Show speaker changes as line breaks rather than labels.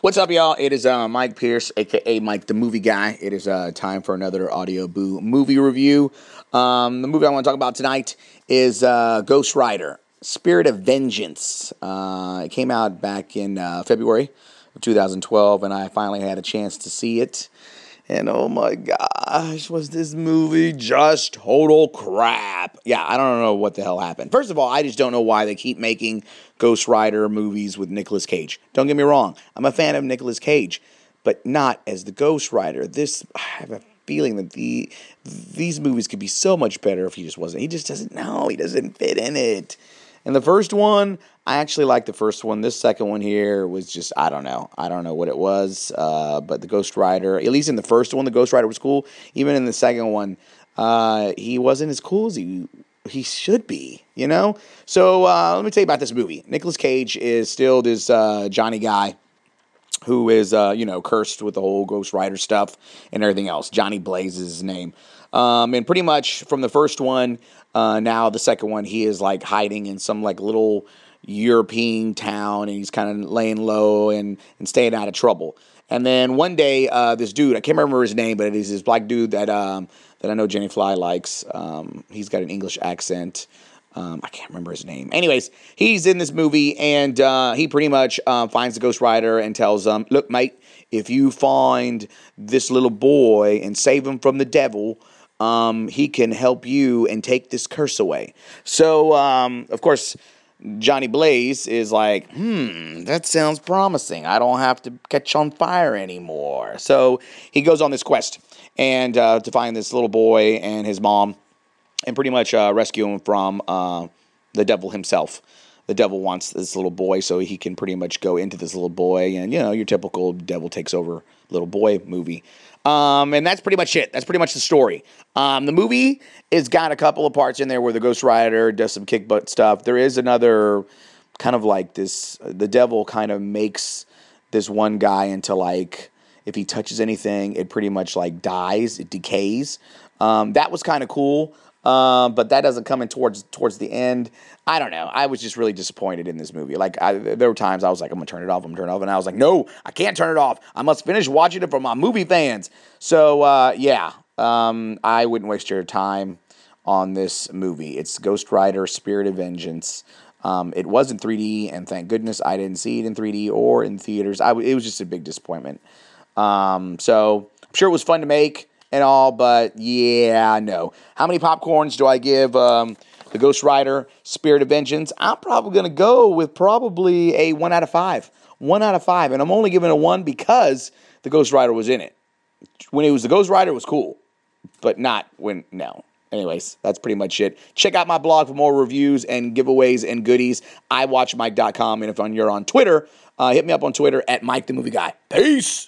What's up, y'all? It is Mike Pierce, a.k.a. Mike the Movie Guy. It is time for another Audio Boo movie review. The movie I want to talk about tonight is Ghost Rider, Spirit of Vengeance. It came out back in February of 2012, and I finally had a chance to see it. And oh my gosh, was this movie just total crap? Yeah, I don't know what the hell happened. First of all, I just don't know why they keep making Ghost Rider movies with Nicolas Cage. Don't get me wrong, I'm a fan of Nicolas Cage, but not as the Ghost Rider. I have a feeling that these movies could be so much better if he just wasn't. He just doesn't know. He doesn't fit in it. And the first one, I actually liked the first one. This second one here was just, I don't know. I don't know what it was, but the Ghost Rider, at least in the first one, the Ghost Rider was cool. Even in the second one, he wasn't as cool as he should be, you know? So let me tell you about this movie. Nicolas Cage is still this Johnny guy who is, cursed with the whole Ghost Rider stuff and everything else. Johnny Blaze is his name. And pretty much from the first one, now the second one, he is like hiding in some like little European town, and he's kind of laying low and staying out of trouble. And then one day, this dude, I can't remember his name, but it is this black dude that I know Jenny Fly likes. He's got an English accent. I can't remember his name. Anyways, he's in this movie, and he pretty much finds the Ghost Rider and tells him, look, mate, if you find this little boy and save him from the devil, he can help you and take this curse away. So, of course, Johnny Blaze is like, that sounds promising. I don't have to catch on fire anymore. So he goes on this quest and to find this little boy and his mom and pretty much rescue him from the devil himself. The devil wants this little boy so he can pretty much go into this little boy and, your typical devil takes over little boy movie. And that's pretty much it. That's pretty much the story. The movie has got a couple of parts in there where the Ghost Rider does some kick butt stuff. There is another kind of like this, the devil kind of makes this one guy into like, if he touches anything, it pretty much like dies, it decays. That was kind of cool. But that doesn't come in towards the end. I don't know. I was just really disappointed in this movie. Like, there were times I was like, I'm going to turn it off. And I was like, no, I can't turn it off. I must finish watching it for my movie fans. So, I wouldn't waste your time on this movie. It's Ghost Rider, Spirit of Vengeance. It was in 3D, and thank goodness I didn't see it in 3D or in theaters. It was just a big disappointment. So, I'm sure it was fun to make and all, but yeah, no. How many popcorns do I give the Ghost Rider, Spirit of Vengeance? I'm probably going to go with probably a 1 out of 5. 1 out of 5, and I'm only giving it a 1 because the Ghost Rider was in it. When it was the Ghost Rider, it was cool, but not when, no. Anyways, that's pretty much it. Check out my blog for more reviews and giveaways and goodies. iWatchMike.com, and if you're on Twitter, hit me up on Twitter at Mike the Movie Guy. Peace!